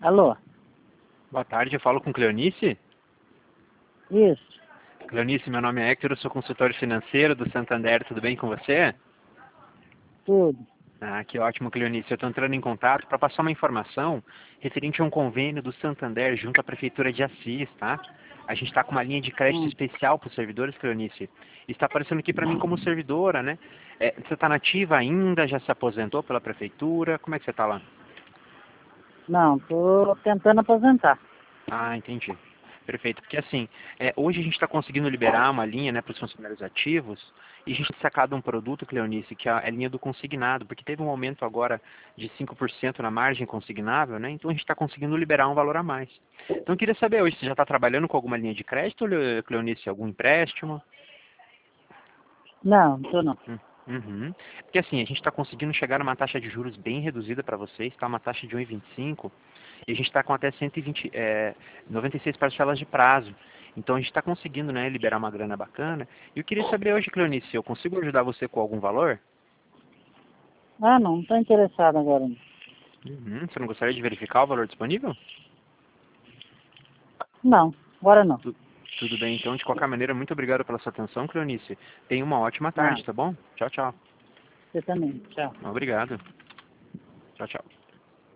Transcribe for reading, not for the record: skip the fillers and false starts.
Alô? Boa tarde, eu falo com Cleonice. Isso, Cleonice, meu nome é Hector, eu sou consultor financeiro do Santander, tudo bem com você? tudo. Ah, que ótimo, Cleonice. Eu estou entrando em contato para passar uma informação referente a um convênio do Santander junto à Prefeitura de Assis, tá? A gente está com uma linha de crédito Hum. especial para os servidores, Cleonice. Está aparecendo aqui para mim como servidora, né? Você está nativa ainda? Já se aposentou pela Prefeitura? Como é que você está lá? Não, tô tentando aposentar. Ah, entendi. Perfeito. Porque assim, hoje a gente está conseguindo liberar uma linha, né, para os funcionários ativos e a gente tem sacado um produto, Cleonice, que é a linha do consignado, porque teve um aumento agora de 5% na margem consignável, né? Então a gente está conseguindo liberar um valor a mais. Então eu queria saber hoje, você já está trabalhando com alguma linha de crédito, Cleonice, algum empréstimo? Não, tô não. Uhum. Porque assim, a gente está conseguindo chegar a uma taxa de juros bem reduzida para vocês, tá? Uma taxa de 1,25 e a gente está com até 96 parcelas de prazo. Então a gente está conseguindo, né, liberar uma grana bacana. E eu queria saber hoje, Cleonice, se eu consigo ajudar você com algum valor? Ah, não tô interessado agora. Uhum. Você não gostaria de verificar o valor disponível? Não, agora não. Tu- Tudo bem, então, de qualquer maneira, muito obrigado pela sua atenção, Cleonice. Tenha uma ótima Ah, tarde, tá bom? Tchau, tchau. você também. Tchau. Obrigado. Tchau, tchau.